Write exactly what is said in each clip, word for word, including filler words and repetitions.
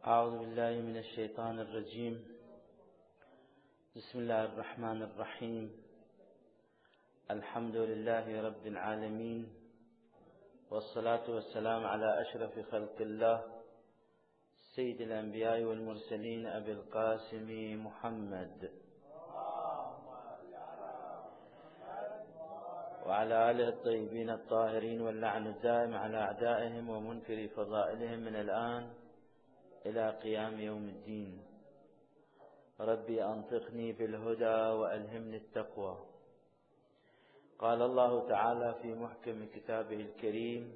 أعوذ بالله من الشيطان الرجيم. بسم الله الرحمن الرحيم. الحمد لله رب العالمين، والصلاة والسلام على أشرف خلق الله سيد الأنبياء والمرسلين أبي القاسم محمد وعلى آله الطيبين الطاهرين، واللعن الدائم على أعدائهم ومنكر فضائلهم من الآن إلى قيام يوم الدين. ربي أنطقني بالهدى وألهمني التقوى. قال الله تعالى في محكم كتابه الكريم: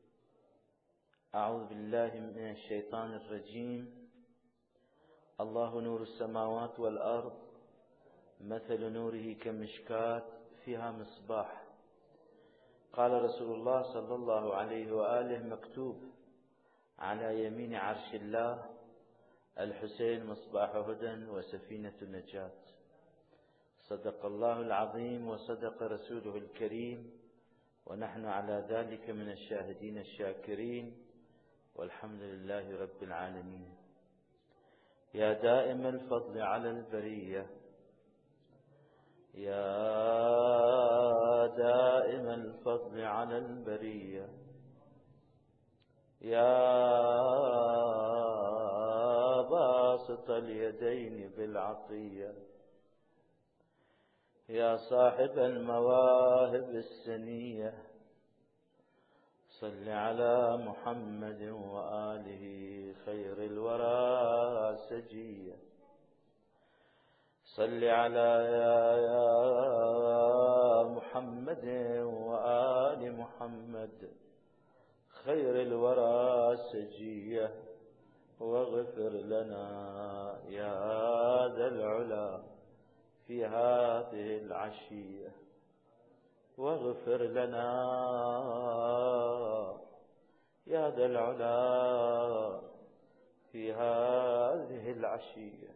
أعوذ بالله من الشيطان الرجيم. الله نور السماوات والأرض، مثل نوره كمشكاة فيها مصباح. قال رسول الله صلى الله عليه وآله: مكتوب على يمين عرش الله: الحسين مصباح هدى وسفينة نجاة. صدق الله العظيم وصدق رسوله الكريم، ونحن على ذلك من الشاهدين الشاكرين، والحمد لله رب العالمين. يا دائم الفضل على البرية، يا دائم الفضل على البرية، يا باسط اليدين بالعطية، يا صاحب المواهب السنية، صل على محمد وآله خير الورى سجية. صل على يا, يا محمد وآل محمد خير الورى سجية، واغفر لنا يا ذا العلا في هذه العشية، واغفر لنا يا ذا العلا في هذه العشية،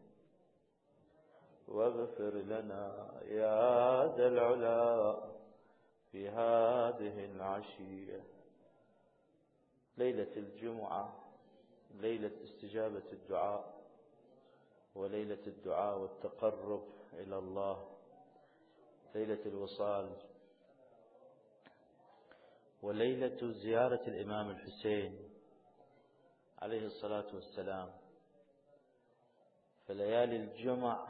واغفر لنا يا ذا العلا في هذه العشية. ليلة الجمعة ليلة استجابة الدعاء، وليلة الدعاء والتقرب إلى الله، ليلة الوصال، وليلة زيارة الإمام الحسين عليه الصلاة والسلام. فليالي الجمع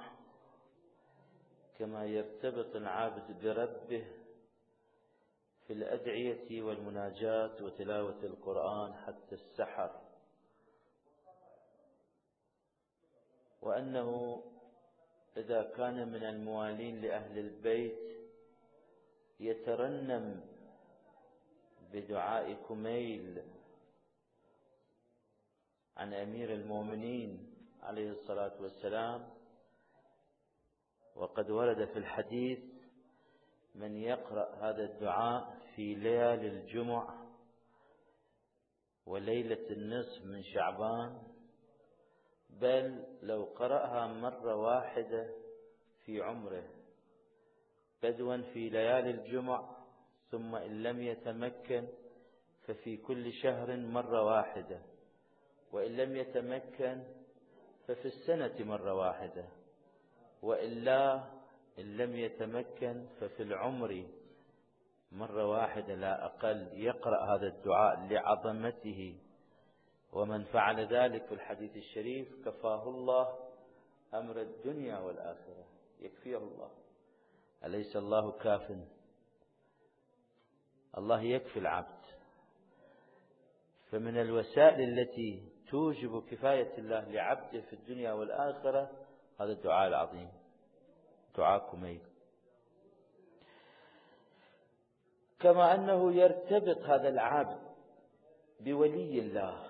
كما يرتبط العابد بربه في الأدعية والمناجاة وتلاوة القرآن حتى السحر، وأنه إذا كان من الموالين لأهل البيت يترنم بدعاء كميل عن أمير المؤمنين عليه الصلاة والسلام. وقد ورد في الحديث: من يقرأ هذا الدعاء في ليالي الجمع وليلة النصف من شعبان، بل لو قرأها مرة واحدة في عمره، بدوا في ليالي الجمع، ثم إن لم يتمكن ففي كل شهر مرة واحدة، وإن لم يتمكن ففي السنة مرة واحدة، وإلا إن لم يتمكن ففي العمر مرة واحدة لا أقل، يقرأ هذا الدعاء لعظمته. ومن فعل ذلك في الحديث الشريف كفاه الله أمر الدنيا والآخرة، يكفيه الله. أليس الله كاف؟ الله يكفي العبد. فمن الوسائل التي توجب كفاية الله لعبده في الدنيا والآخرة هذا الدعاء العظيم، دعاء كميل. كما أنه يرتبط هذا العبد بولي الله،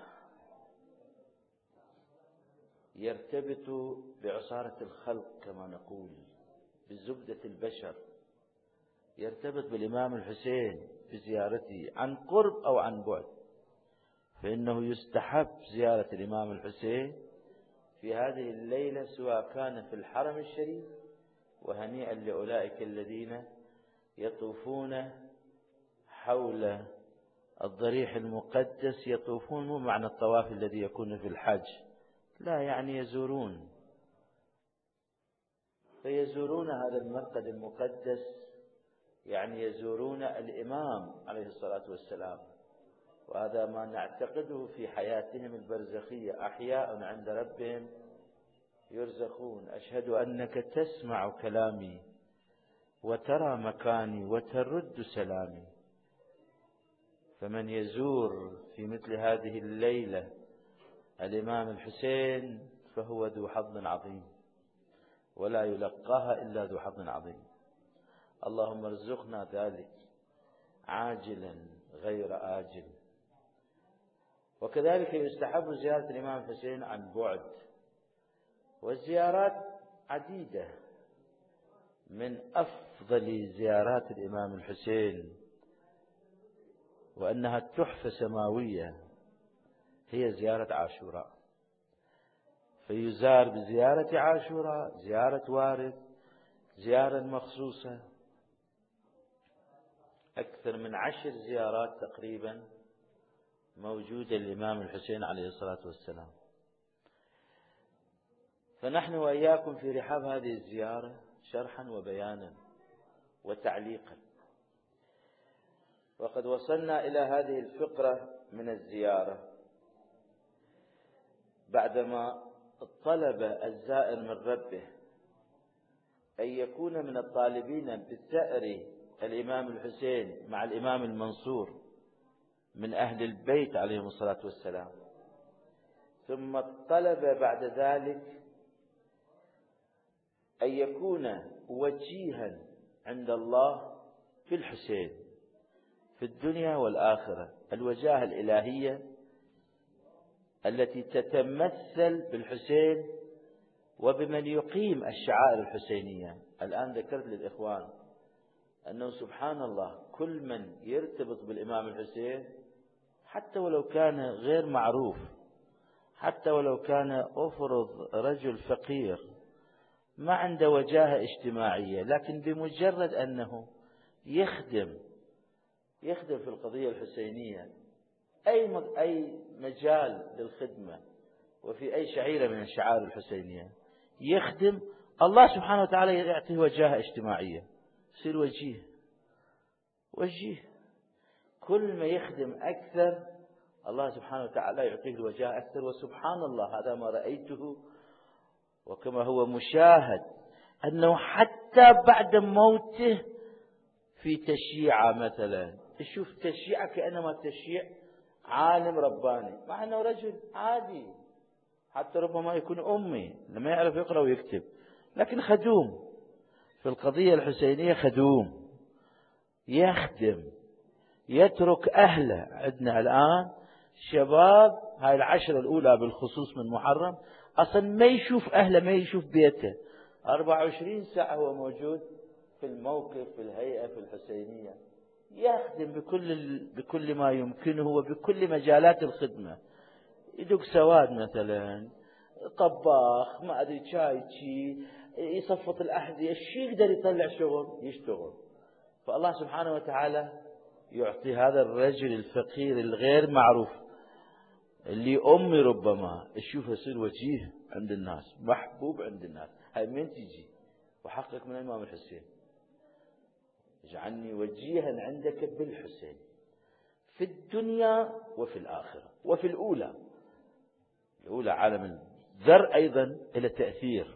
يرتبط بعصارة الخلق كما نقول، بزبدة البشر، يرتبط بالإمام الحسين بزيارته عن قرب أو عن بعد. فإنه يستحب زيارة الإمام الحسين في هذه الليلة، سواء كان في الحرم الشريف، وهنيئا لأولئك الذين يطوفون حول الضريح المقدس، يطوفون مو معنى الطواف الذي يكون في الحج، لا، يعني يزورون، فيزورون هذا المرقد المقدس، يعني يزورون الإمام عليه الصلاة والسلام. وهذا ما نعتقده في حياتهم البرزخية، أحياء عند ربهم يرزقون. أشهد أنك تسمع كلامي وترى مكاني وترد سلامي. فمن يزور في مثل هذه الليلة الإمام الحسين فهو ذو حظ عظيم، ولا يلقاها إلا ذو حظ عظيم. اللهم ارزقنا ذلك عاجلا غير آجل. وكذلك يستحب زيارة الإمام الحسين عن بعد، والزيارات عديدة. من أفضل زيارات الإمام الحسين وأنها تحفة سماوية هي زيارة عاشوراء. فيزار بزيارة عاشوراء زيارة وارد، زيارة مخصوصة. أكثر من عشر زيارات تقريبا موجودة للإمام الحسين عليه الصلاة والسلام. فنحن وإياكم في رحاب هذه الزيارة شرحا وبيانا وتعليقا. وقد وصلنا إلى هذه الفقرة من الزيارة بعدما طلب الزائر من ربه أن يكون من الطالبين بثأر الإمام الحسين مع الإمام المنصور من أهل البيت عليهم الصلاة والسلام. ثم طلب بعد ذلك أن يكون وجيها عند الله في الحسين في الدنيا والآخرة، الوجاهة الإلهية التي تتمثل بالحسين وبمن يقيم الشعائر الحسينية. الآن ذكرت للإخوان أنه سبحان الله كل من يرتبط بالإمام الحسين حتى ولو كان غير معروف، حتى ولو كان أفرض رجل فقير ما عنده وجاهة اجتماعية، لكن بمجرد أنه يخدم يخدم في القضية الحسينية أي أي مجال للخدمة وفي أي شعيرة من الشعائر الحسينية يخدم، الله سبحانه وتعالى يعطيه وجاهة اجتماعية، يصير وجيه وجيه. كل ما يخدم أكثر الله سبحانه وتعالى يعطيه الوجاهة أكثر. وسبحان الله هذا ما رأيته وكما هو مشاهد أنه حتى بعد موته في تشييعه مثلا تشوف تشييعه كأنما تشييع عالم رباني، مع أنه رجل عادي، حتى ربما يكون أمي لما يعرف يقرأ ويكتب، لكن خدوم في القضية الحسينية، خدوم يخدم يترك أهله. عندنا الآن شباب هاي العشرة الأولى بالخصوص من محرم أصلا ما يشوف أهله، ما يشوف بيته، أربعة وعشرين ساعة هو موجود في الموقف في الهيئة في الحسينية، يخدم بكل بكل ما يمكنه وبكل مجالات الخدمة. يدق سواد مثلا، طباخ، ما أدري شاي شي، يصفط الأحذية، الشيء يقدر يطلع شغل يشتغل. فالله سبحانه وتعالى يعطي هذا الرجل الفقير الغير معروف اللي أمي ربما تشوفه يصير وجيه عند الناس، محبوب عند الناس. هاي من تجي وحقق من الإمام الحسين، اجعلني وجيها عندك بالحسين في الدنيا وفي الآخرة وفي الأولى. الأولى عالم الذر أيضا إلى تأثير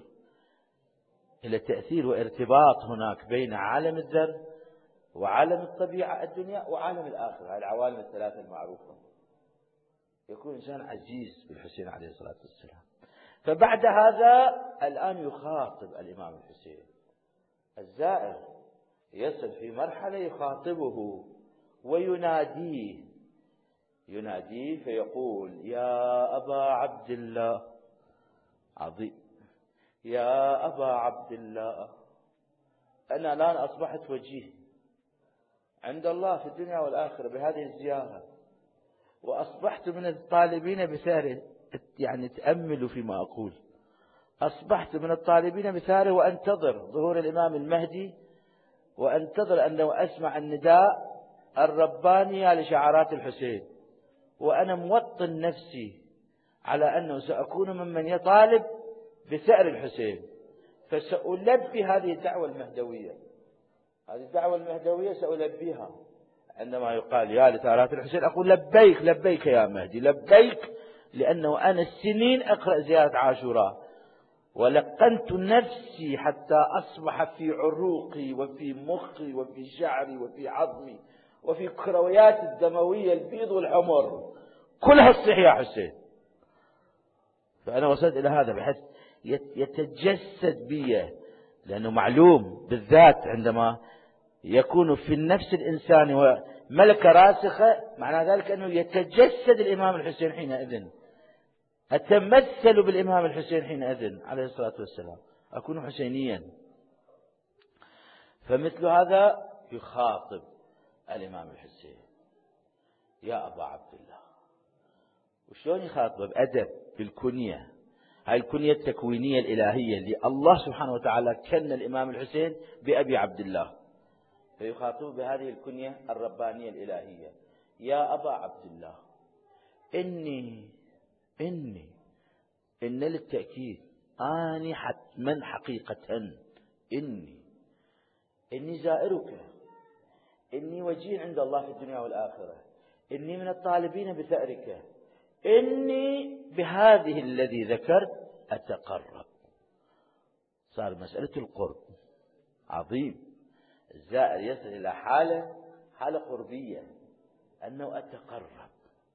إلى تأثير وارتباط هناك بين عالم الذر وعالم الطبيعة الدنيا وعالم الآخرة، هاي العوالم الثلاثة المعروفة. يكون إنسان عزيز بالحسين عليه الصلاة والسلام. فبعد هذا الآن يخاطب الإمام الحسين، الزائر يصل في مرحلة يخاطبه ويناديه يناديه فيقول يا أبا عبد الله، عظيم، يا أبا عبد الله، أنا الآن أصبحت وجيه عند الله في الدنيا والآخرة بهذه الزيارة، وأصبحت من الطالبين بثاره. يعني تأملوا فيما أقول، أصبحت من الطالبين بثاره وأنتظر ظهور الإمام المهدي، وأنتظر أنه أسمع النداء الرباني لشعارات الحسين، وأنا موطن نفسي على أنه سأكون ممن يطالب بثأر الحسين، فسألبي هذه الدعوة المهدوية. هذه الدعوة المهدوية سألبيها عندما يقال يا لثارات الحسين، أقول لبيك لبيك يا مهدي لبيك، لأنه أنا السنين أقرأ زيارة عاشوراء ولقنت نفسي حتى أصبح في عروقي وفي مخي وفي شعري وفي عظمي وفي كرويات الدموية البيض والحمر كلها تصيح يا حسين. فأنا وصلت إلى هذا بحيث يتجسد بي، لأنه معلوم بالذات عندما يكون في النفس الإنساني وملكة راسخة، معنى ذلك أنه يتجسد الإمام الحسين حينئذ، أتمثل بالإمام الحسين حينئذ عليه الصلاة والسلام، أكون حسينيا. فمثل هذا يخاطب الإمام الحسين يا أبا عبد الله. وشلون يخاطبه؟ بأدب، بالكنية، هاي الكنية التكوينية الإلهية اللي الله سبحانه وتعالى كن الإمام الحسين بأبي عبد الله، فيخاطبه بهذه الكنية الربانية الإلهية يا أبا عبد الله إني إني إن للتأكيد أني حتما حقيقة إني إني زائرك، إني وجيه عند الله في الدنيا والآخرة، إني من الطالبين بثأرك، إني بهذه الذي ذكرت أتقرب. صار مسألة القرب عظيم، الزائر يصل إلى حالة حالة قربية، أنه أتقرب.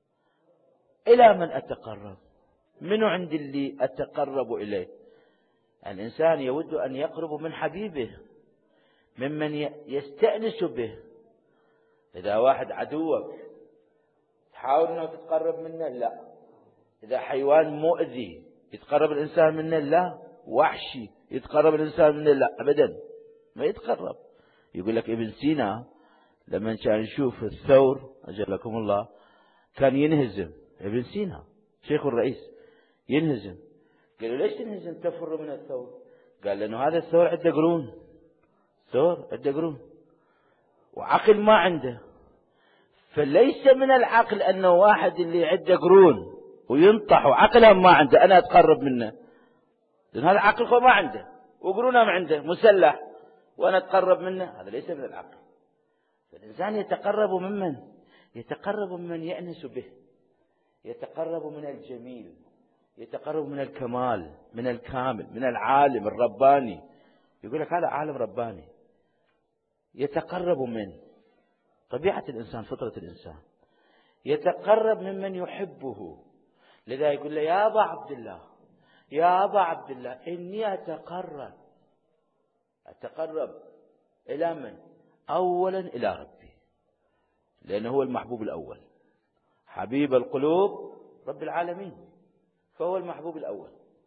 إلى من أتقرب؟ منو عند اللي أتقرب إليه؟ الإنسان يود أن يقرب من حبيبه، ممن يستأنس به. إذا واحد عدوك تحاول أنه تتقرب منه؟ لا. إذا حيوان مؤذي يتقرب الإنسان منه؟ لا. وحشي يتقرب الإنسان منه؟ لا أبدا، ما يتقرب. يقول لك ابن سينا لما كان يشوف الثور أجلكم الله كان ينهزم. ابن سينا شيخ الرئيس ينهزم. قالوا ليش تنهزم تفر من الثور؟ قال لأنه هذا الثور عنده قرون، ثور عنده قرون وعقل ما عنده. فليس من العقل أنه واحد اللي عنده قرون وينطح وعقلها ما عنده أنا أتقرب منه، لأن هذا عقل ما عنده وقرونها ما عنده، مسلح وأنا أتقرب منه، هذا ليس من العقل. فالإنسان يتقرب ممن يتقرب ممن يأنس به، يتقرب من الجميل، يتقرب من الكمال، من الكامل، من العالم الرباني. يقول لك هذا عالم رباني. يتقرب من طبيعة الإنسان، فطرة الإنسان، يتقرب ممن يحبه. لذا يقول له يا أبا عبد الله يا أبا عبد الله إني أتقرب أتقرب إلى من؟ أولا إلى ربي، لأنه هو المحبوب الأول، حبيب القلوب رب العالمين، فهو المحبوب الأول.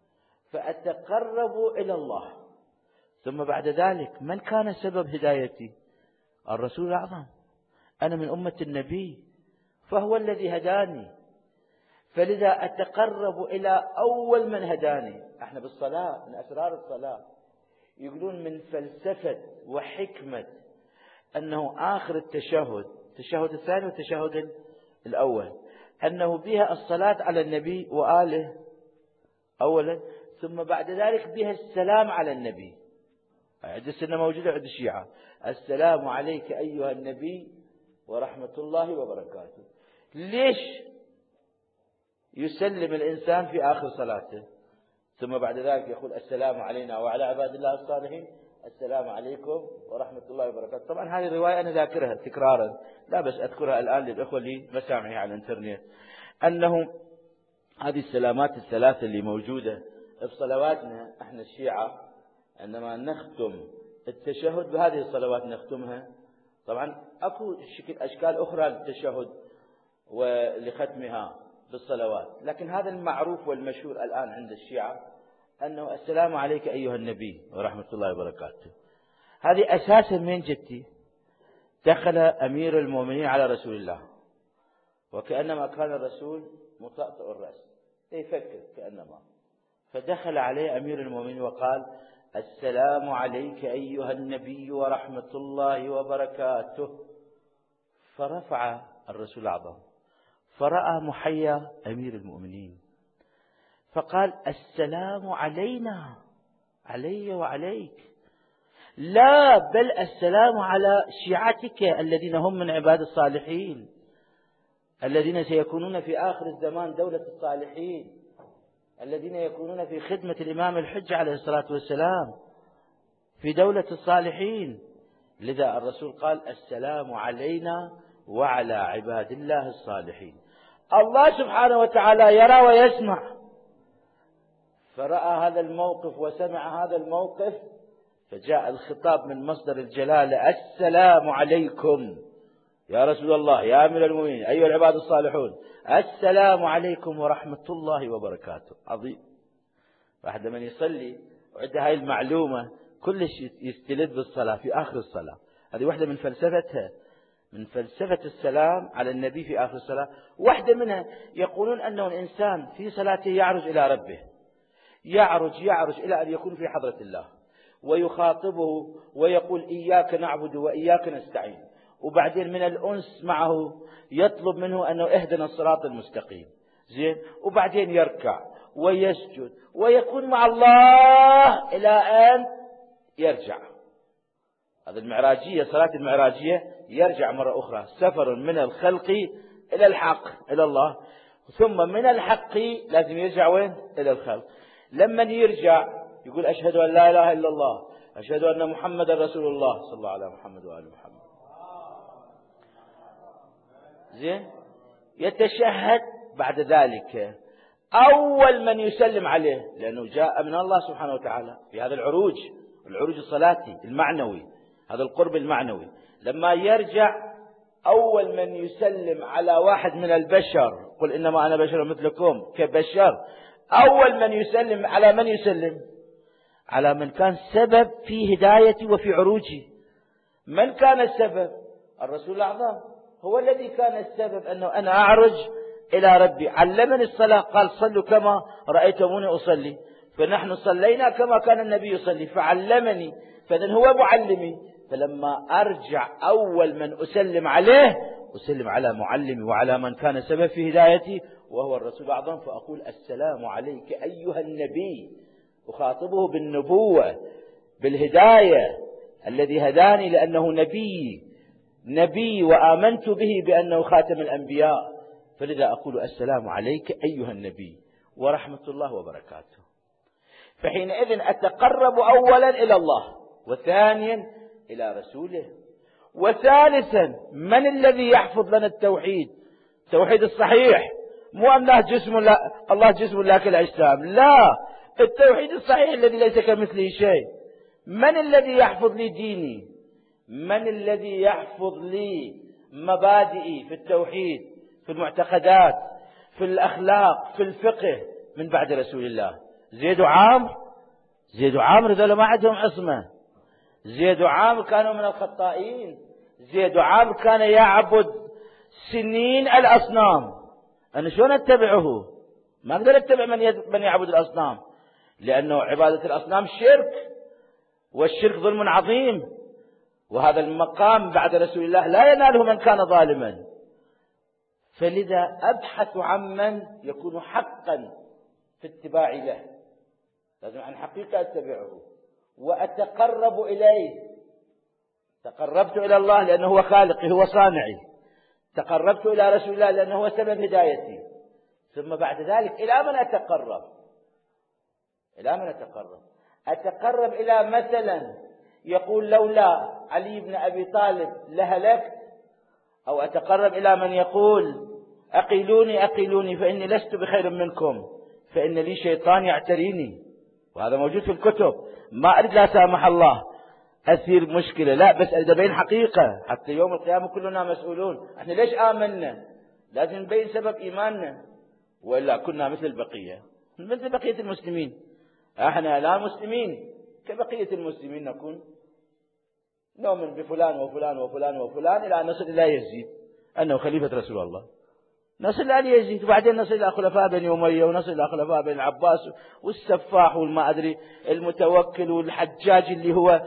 فأتقرب إلى الله. ثم بعد ذلك من كان سبب هدايتي؟ الرسول الأعظم، أنا من أمة النبي فهو الذي هداني. فلذا أتقرب إلى أول من هداني. احنا بالصلاة من أسرار الصلاة يقولون من فلسفة وحكمة أنه آخر التشهد، التشهد الثاني والتشهد الأول، أنه بها الصلاة على النبي وآله أولا، ثم بعد ذلك بها السلام على النبي. عند السنة موجودة عند الشيعة السلام عليك أيها النبي ورحمة الله وبركاته. ليش يسلم الإنسان في آخر صلاته ثم بعد ذلك يقول السلام علينا وعلى عباد الله الصالحين السلام عليكم ورحمة الله وبركاته؟ طبعا هذه الرواية أنا ذاكرها تكرارا، لا بس أذكرها الآن للأخوة اللي مسامعي على الانترنت، أنه هذه السلامات الثلاثة اللي موجودة في صلواتنا احنا الشيعة عندما نختم التشهد بهذه الصلوات نختمها. طبعا اكو شكل اشكال اخرى للتشهد ولختمها بالصلوات، لكن هذا المعروف والمشهور الان عند الشيعة انه السلام عليك ايها النبي ورحمة الله وبركاته. هذه اساسا من جدتي دخل امير المؤمنين على رسول الله وكأنما كان الرسول مطأطئ الرأس يفكر كأنما، فدخل عليه امير المؤمنين وقال السلام عليك أيها النبي ورحمة الله وبركاته. فرفع الرسول الأعظم فرأى محيا أمير المؤمنين فقال السلام علينا، علي وعليك، لا بل السلام على شيعتك الذين هم من عباد الصالحين، الذين سيكونون في آخر الزمان دولة الصالحين، الذين يكونون في خدمة الإمام الحجة عليه الصلاة والسلام في دولة الصالحين. لذا الرسول قال السلام علينا وعلى عباد الله الصالحين. الله سبحانه وتعالى يرى ويسمع، فرأى هذا الموقف وسمع هذا الموقف، فجاء الخطاب من مصدر الجلالة السلام عليكم يا رسول الله يا أمير المؤمنين أيها العباد الصالحون، السلام عليكم ورحمة الله وبركاته. عظيم. واحد من يصلي وعنده هاي المعلومة كلش يستلذ بالصلاة في آخر الصلاة. هذه واحدة من فلسفتها، من فلسفة السلام على النبي في آخر الصلاة. واحدة منها يقولون أنه الإنسان في صلاته يعرج إلى ربه، يعرج يعرج إلى أن يكون في حضرة الله ويخاطبه ويقول إياك نعبد وإياك نستعين، وبعدين من الأنس معه يطلب منه أنه اهدنا الصراط المستقيم، زين، وبعدين يركع ويسجد ويكون مع الله إلى أن يرجع. هذا المعراجية، صلاة المعراجية، يرجع مرة أخرى، سفر من الخلق إلى الحق إلى الله، ثم من الحق لازم يرجع وين؟ إلى الخلق. لما يرجع يقول أشهد أن لا إله إلا الله، أشهد أن محمد رسول الله، صلى الله على محمد وآل محمد، زين. يتشهد بعد ذلك، أول من يسلم عليه لأنه جاء من الله سبحانه وتعالى في هذا العروج، العروج الصلاتي المعنوي، هذا القرب المعنوي. لما يرجع أول من يسلم على واحد من البشر، قل إنما أنا بشر مثلكم كبشر، أول من يسلم على من يسلم؟ على من كان سبب في هدايتي وفي عروجي. من كان السبب؟ الرسول الأعظم هو الذي كان السبب أنه أنا أعرج إلى ربي. علمني الصلاة، قال صلوا كما رأيتموني أصلي، فنحن صلينا كما كان النبي يصلي فعلمني، فإذن هو معلمي. فلما أرجع أول من أسلم عليه أسلم على معلمي وعلى من كان سبب في هدايتي وهو الرسول الأعظم، فأقول السلام عليك أيها النبي، أخاطبه بالنبوة بالهداية، الذي هداني لأنه نبي نبي وآمنت به بأنه خاتم الأنبياء، فلذا أقول السلام عليك أيها النبي ورحمة الله وبركاته. فحينئذ أتقرب أولا إلى الله، وثانيا إلى رسوله، وثالثا من الذي يحفظ لنا التوحيد؟ التوحيد الصحيح، مو الله جسم لا الله جسم لا كالأجسام، لا، التوحيد الصحيح الذي ليس كمثله شيء. من الذي يحفظ لي ديني؟ من الذي يحفظ لي مبادئي في التوحيد، في المعتقدات، في الأخلاق، في الفقه، من بعد رسول الله؟ زيد وعامر، زيد وعامر ذولا ما عندهم عصمة. زيد وعامر كانوا من الخطائين. زيد وعامر كان يعبد سنين الأصنام. أنا شلون أتبعه؟ ما أقدر أتبع من, من يعبد الأصنام، لأنه عبادة الأصنام شرك، والشرك ظلم عظيم، وهذا المقام بعد رسول الله لا يناله من كان ظالما. فلذا أبحث عمن يكون حقا في اتباع له، لازم عن حقيقة أتبعه وأتقرب إليه. تقربت إلى الله لأنه هو خالقي، هو صانعي. تقربت إلى رسول الله لأنه هو سبب هدايتي. ثم بعد ذلك إلى من أتقرب؟ إلى من أتقرب؟ أتقرب إلى مثلا يقول لولا علي بن أبي طالب لهلكت، أو أتقرب إلى من يقول أقيلوني أقيلوني فإني لست بخير منكم فإن لي شيطان يعتريني، وهذا موجود في الكتب. ما أريد لا سامح الله أثير مشكلة، لا، بس أريد أبين حقيقة، حتى يوم القيامة كلنا مسؤولون. احنا ليش آمنا؟ لازم نبين سبب إيماننا، وإلا كنا مثل البقية، مثل بقية المسلمين. احنا لا مسلمين كبقية المسلمين نكون، نؤمن بفلان وفلان وفلان وفلان إلى أن نصل إلى يزيد أنه خليفة رسول الله، نصل إلى يزيد، وبعدين نصل إلى خلفاء بني أمية، ونصل إلى خلفاء بني العباس والسفاح والما أدري المتوكل والحجاج اللي هو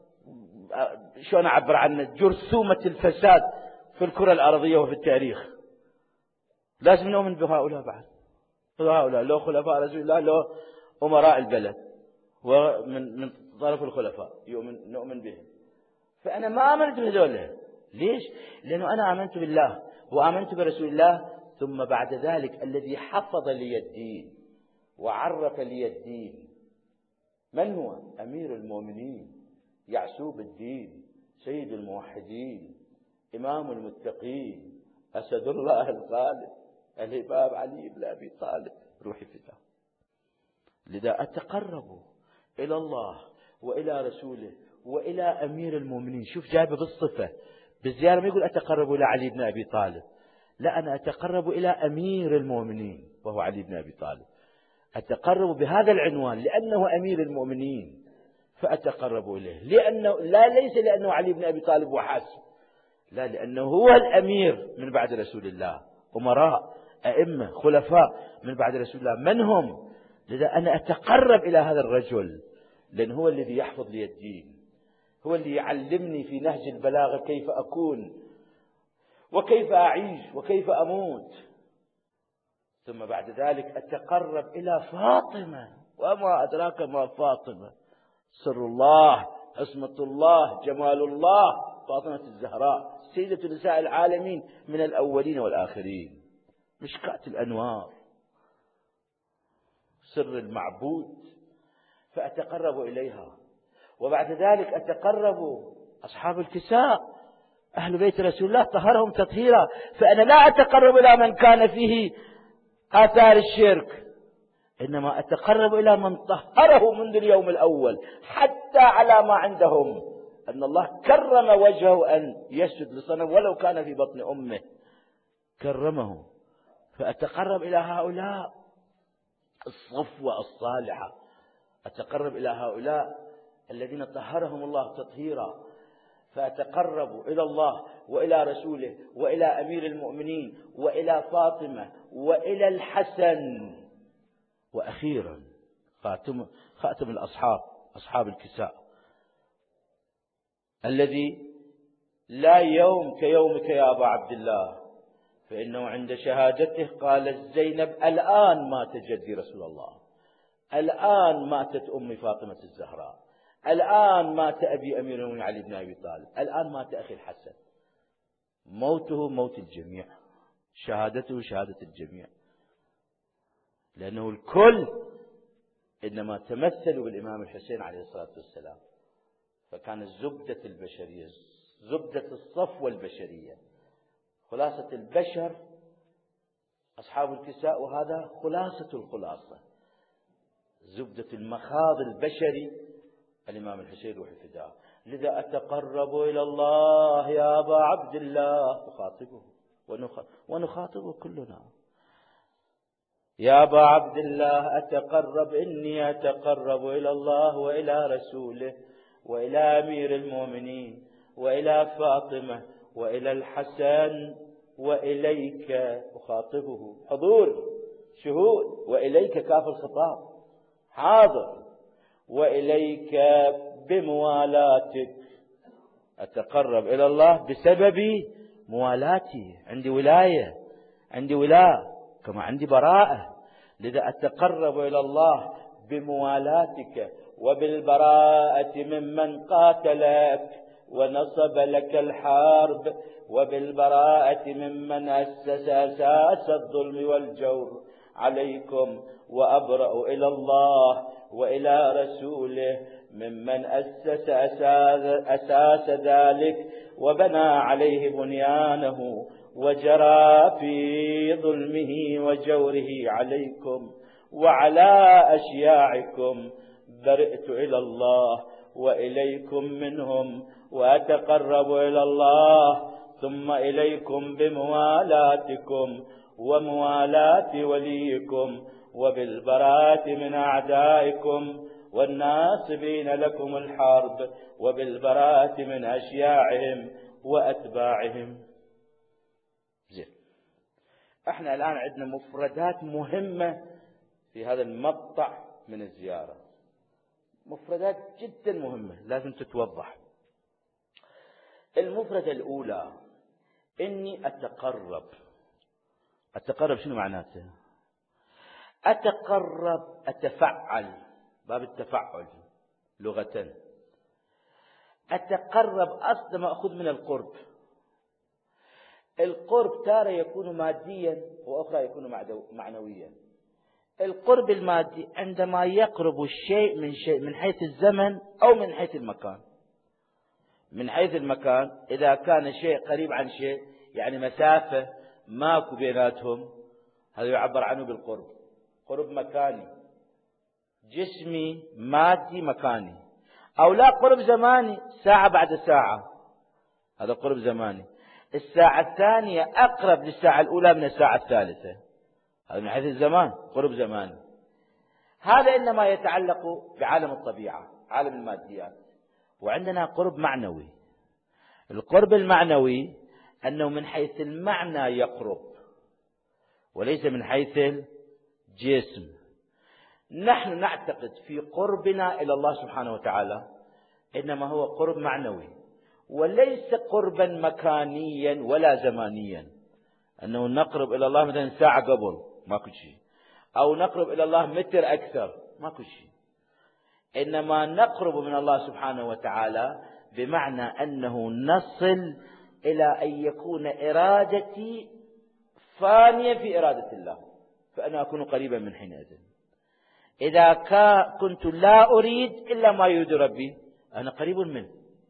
شلون أعبر عنه جرثومة الفساد في الكرة الأرضية وفي التاريخ. لازم نؤمن بهؤلاء بعد. هؤلاء لو خلفاء رسول الله لو أمراء البلد ومن من طرف الخلفاء يؤمن نؤمن بهم. فأنا ما آمنت بهذول. ليش؟ لأنه أنا آمنت بالله وآمنت برسول الله، ثم بعد ذلك الذي حفظ لي الدين وعرف لي الدين من هو؟ أمير المؤمنين، يعسوب الدين، سيد الموحدين، إمام المتقين، أسد الله الغالب، الإمام علي بن أبي طالب روحي فداه. لذا أتقرب إلى الله وإلى رسوله وإلى أمير المؤمنين. شوف جايبه بالصفة بالزيارة، ما يقول أتقرب إلى علي بن أبي طالب، لا، أنا أتقرب إلى أمير المؤمنين وهو علي بن أبي طالب. أتقرب بهذا العنوان لأنه أمير المؤمنين فأتقرب إليه، لأنه لا ليس لأنه علي بن أبي طالب وحسب، لا، لأنه هو الأمير من بعد رسول الله. أمراء أئمة خلفاء من بعد رسول الله من هم؟ لذا أنا أتقرب إلى هذا الرجل لأنه هو الذي يحفظ لي الدين، هو اللي يعلمني في نهج البلاغة كيف أكون وكيف أعيش وكيف أموت. ثم بعد ذلك أتقرب إلى فاطمة، وما أدراك ما فاطمة، سر الله، عصمة الله، جمال الله، فاطمة الزهراء سيدة نساء العالمين من الأولين والآخرين، مشكاة الأنوار، سر المعبود. فأتقرب إليها. وبعد ذلك أتقرب أصحاب الكساء، أهل بيت رسول الله طهرهم تطهيرا. فأنا لا أتقرب إلى من كان فيه آثار الشرك، إنما أتقرب إلى من طهره منذ اليوم الأول، حتى على ما عندهم أن الله كرم وجهه أن يسجد لصنم ولو كان في بطن أمه، كرمه. فأتقرب إلى هؤلاء الصفوة الصالحة، أتقرب إلى هؤلاء الذين طهرهم الله تطهيرا. فأتقرب إلى الله وإلى رسوله وإلى أمير المؤمنين وإلى فاطمة وإلى الحسن. وأخيرا خاتم, خاتم الأصحاب، أصحاب الكساء، الذي لا يوم كيومك يا أبا عبد الله، فإنه عند شهادته قالت زينب الآن مات جدي رسول الله، الآن ماتت أمي فاطمة الزهراء، الآن مات أبي أمير المؤمنين علي بن أبي طالب، الآن مات أخي الحسن. موته موت الجميع، شهادته شهادة الجميع، لأنه الكل إنما تمثلوا بالإمام الحسين عليه الصلاة والسلام، فكان زبدة البشرية، زبدة الصفوة البشرية، خلاصة البشر أصحاب الكساء، وهذا خلاصة الخلاصة، زبدة المخاض البشري الإمام الحسين روح الفداء. لذا أتقرب إلى الله يا أبا عبد الله، أخاطبه ونخاطبه كلنا، يا أبا عبد الله أتقرب، إني أتقرب إلى الله وإلى رسوله وإلى أمير المؤمنين وإلى فاطمة وإلى الحسن وإليك، أخاطبه، حضور شهود، وإليك كاف الخطاب حاضر، وإليك بموالاتك، أتقرب إلى الله بسبب موالاتي، عندي ولاية، عندي ولاء كما عندي براءة. لذا أتقرب إلى الله بموالاتك وبالبراءة ممن قاتلك ونصب لك الحرب، وبالبراءة ممن أسس أساس الظلم والجور عليكم، وأبرأ إلى الله وإلى رسوله ممن أسس أساس ذلك وبنى عليه بنيانه وجرى في ظلمه وجوره عليكم وعلى أشياعكم. برئت إلى الله وإليكم منهم، وأتقرب إلى الله ثم إليكم بموالاتكم وموالاة وليكم، وبالبراءة من أعدائكم والناصبين لكم الحرب، وبالبراءة من أشياعهم وأتباعهم. زين، احنا الآن عندنا مفردات مهمة في هذا المقطع من الزيارة، مفردات جدا مهمة لازم تتوضح. المفردة الأولى إني أتقرب. أتقرب شنو معناته؟ أتقرب، أتفعل، باب التفعل لغة. أتقرب أصلا مأخوذ من القرب. القرب تارة يكون ماديا وأخرى يكون معنويا. القرب المادي عندما يقرب الشيء من شيء من حيث الزمن أو من حيث المكان. من حيث المكان إذا كان شيء قريب عن شيء، يعني مسافة ماكو بيناتهم، هذا يعبر عنه بالقرب. قرب مكاني، جسمي مادي مكاني. أو لا، قرب زماني، ساعة بعد ساعة، هذا قرب زماني. الساعة الثانية أقرب للساعة الأولى من الساعة الثالثة، هذا من حيث الزمان قرب زماني. هذا إنما يتعلق بعالم الطبيعة، عالم الماديات. وعندنا قرب معنوي. القرب المعنوي أنه من حيث المعنى يقرب وليس من حيث الجسم. نحن نعتقد في قربنا إلى الله سبحانه وتعالى إنما هو قرب معنوي وليس قربا مكانيا ولا زمانيا، أنه نقرب إلى الله مثلا ساعة قبل، ماكو شيء، أو نقرب إلى الله متر أكثر، ماكو شيء. إنما نقرب من الله سبحانه وتعالى بمعنى أنه نصل إلى أن يكون إرادتي فانية في إرادة الله، فأنا أكون قريبا من حينئذ. إذا كنت لا أريد إلا ما يريد ربي أنا قريب منه،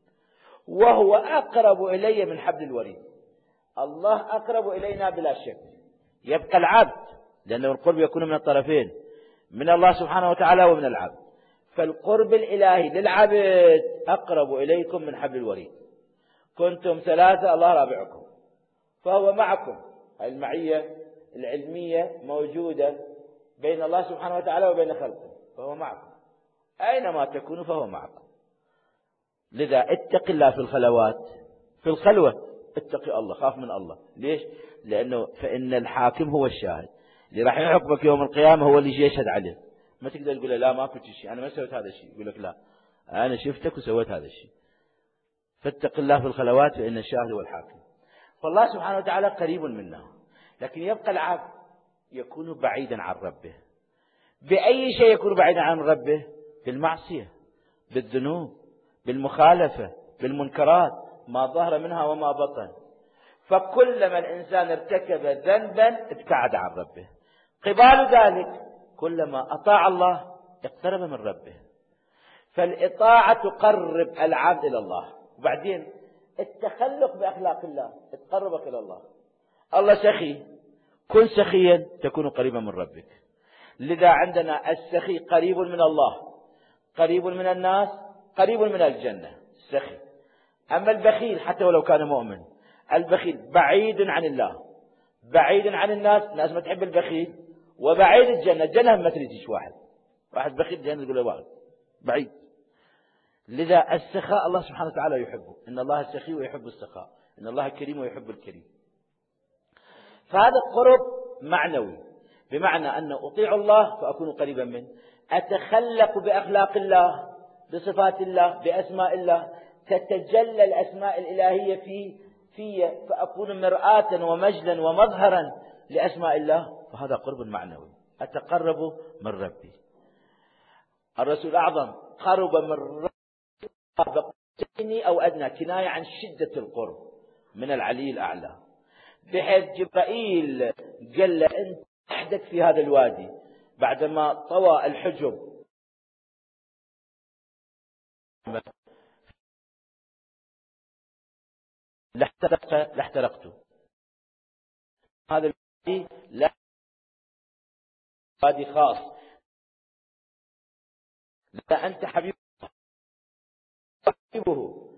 وهو أقرب إلي من حبل الوريد. الله أقرب إلينا بلا شك. يبقى العبد، لأنه القرب يكون من الطرفين، من الله سبحانه وتعالى ومن العبد. فالقرب الإلهي للعبد أقرب إليكم من حبل الوريد. كنتم ثلاثة الله رابعكم، فهو معكم. المعية العلمية موجودة بين الله سبحانه وتعالى وبين خلقه، فهو معكم أينما تكونوا فهو معكم. لذا اتق الله في الخلوات، في الخلوة اتقي الله، خاف من الله. ليش؟ لأنه فإن الحاكم هو الشاهد، اللي راح يحكمك يوم القيامة هو اللي يشهد عليه. ما تقدر تقول له لا ما كنت شيء، أنا ما سويت هذا الشيء، يقول لك لا أنا شفتك وسويت هذا الشيء. فاتق الله في الخلوات فإن الشاهد هو الحاكم. فالله سبحانه وتعالى قريب منا، لكن يبقى العبد يكون بعيدا عن ربه. بأي شيء يكون بعيدا عن ربه؟ بالمعصية، بالذنوب، بالمخالفة، بالمنكرات، ما ظهر منها وما بطن. فكلما الإنسان ارتكب ذنبا ابتعد عن ربه. قبال ذلك كلما أطاع الله اقترب من ربه. فالإطاعة تقرب العبد إلى الله. وبعدين التخلق بأخلاق الله تقربك إلى الله. الله سخي، كن سخيا تكون قريبا من ربك. لذا عندنا السخي قريب من الله، قريب من الناس، قريب من الجنة، السخي. أما البخيل حتى ولو كان مؤمن، البخيل بعيد عن الله، بعيد عن الناس، الناس ما تحب البخيل، وبعيد الجنة. الجنة ما تريدش واحد واحد بخيل، الجنة تقول له بعيد. لذا السخاء الله سبحانه وتعالى يحبه، إن الله سخي ويحب السخاء، إن الله كريم ويحب الكريم. فهذا قرب معنوي، بمعنى أن أطيع الله فأكون قريبا منه، أتخلق بأخلاق الله، بصفات الله، بأسماء الله، تتجلى الأسماء الإلهية في في فأكون مرآة ومجلا ومظهرا لأسماء الله. فهذا قرب معنوي، أتقرب من ربي. الرسول الأعظم قرب من ربي بقتين أو أدنى، كناية عن شدة القرب من العلي الأعلى، بحيث جبرائيل قال له أنت وحدك في هذا الوادي بعدما طوى الحجب لاحترق لاحترقته. هذا الوادي لا وادي خاص، لا أنت حبيبه